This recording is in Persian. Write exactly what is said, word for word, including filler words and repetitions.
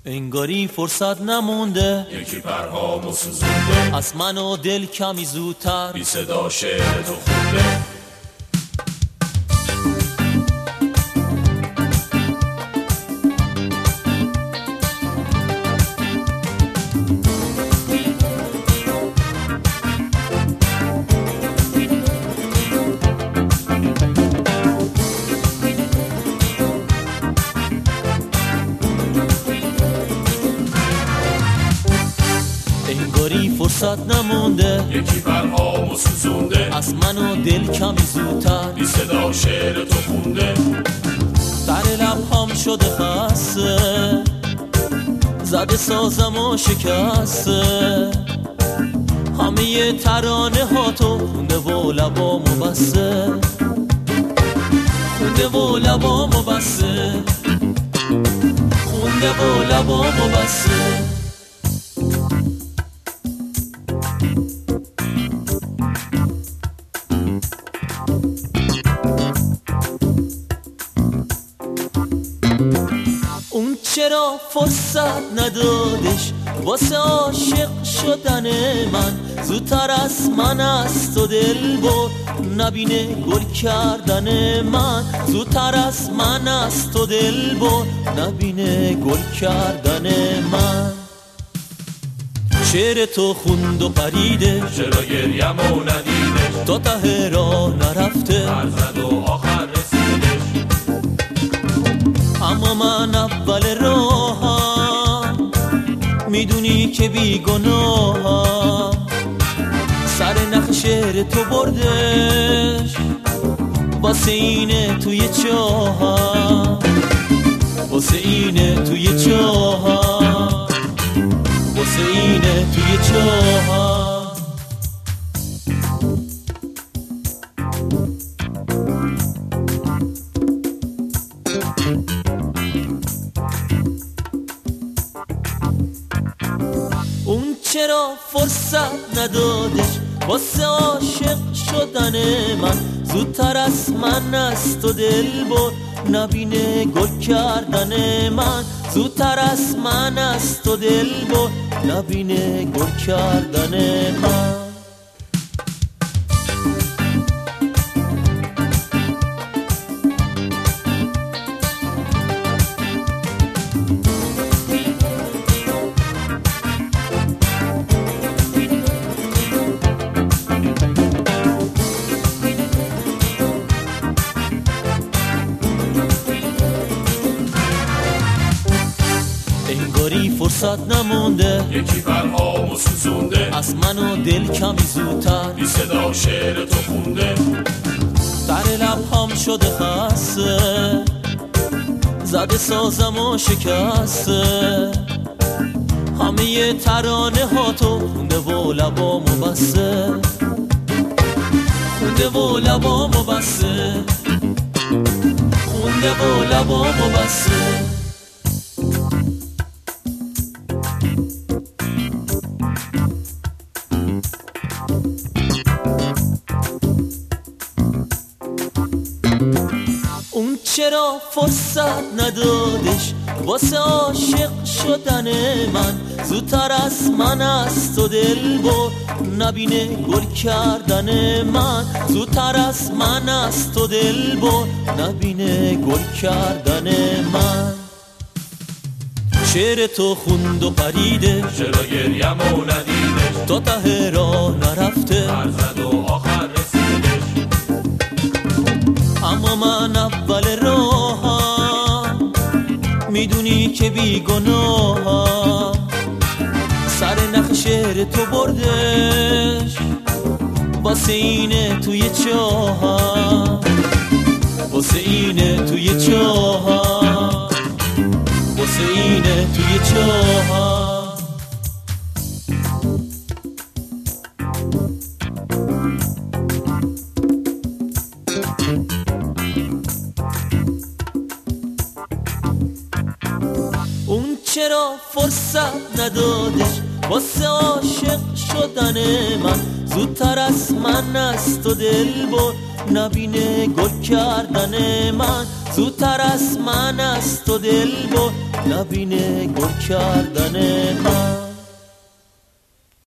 انگاری فرصت نمونده، یکی پرهامو سوزونده، از من و دل کمی زودتر بی صدا شعر تو خونده. انگاری فرصت نمونده، یکی پرهامو سوزونده، از من و دل کمی زودتر بی صدا شعر تو خونده. در لبهام شده خسته، زده سازم و شکسته، همه ترانه ها تو خونده و لبامو بسته، خونده و لبامو بسته، خونده و لبامو بسته. اون چرا فرصت ندادش واسه عاشق شدن من، زودتر از من از تو دل بر نبینه گل کردن من، زودتر از من از تو دل بر نبینه گل کردن من. شعر تو خوند و پریده، چرا گریم و ندیدش، تا ته راه نرفته، فرزد و آخر رسیدش. اما من اول راهم میدونی که بی گناهم، سر نخ شعر تو بردش واسه اینه توی چاهم، واسه اینه توی چاهم، واسه اینه توی چاهم. اون چرا فرصت ندادش واسه عاشق شدن من، زودتر از من از تو دل بر نبینه گل کردن من، زودتر از من از تو دل بر نبینه گل کردن من. انگاری فرصت نمونده، یکی پرهامو سوزونده، از من و دل کمی زودتر بی صدا شعر تو خونده. در لبهام شده خسته، زده سازم و شکسته، همه ترانه ها تو خونده و لبامو بسته، خونده و لبامو بسته، خونده و لبامو بسته. اون چرا فرصت ندادش واسه عاشق شدن من، زودتر از من از تو دل بر نبینه گل کردن من، زودتر از من از تو دل بر نبینه گل کردن من. شعر تو خوند و پریده، چرا گریم و ندیدش، تا ته راه نرفته، فرزد و آخر رسیدش. اما من اول راهم میدونی که بی گناهم، سر نخ شعر تو بردش واسه اینه توی چاهم، واسه اینه توی چاهم، واسه اینه توی چاهم. اون چرا فرصت ندادش واسه عاشق شدن من، زودتر از من است و دل بر نبینه گل کردن من، زودتر از من است و دل بر نبینه گل کردن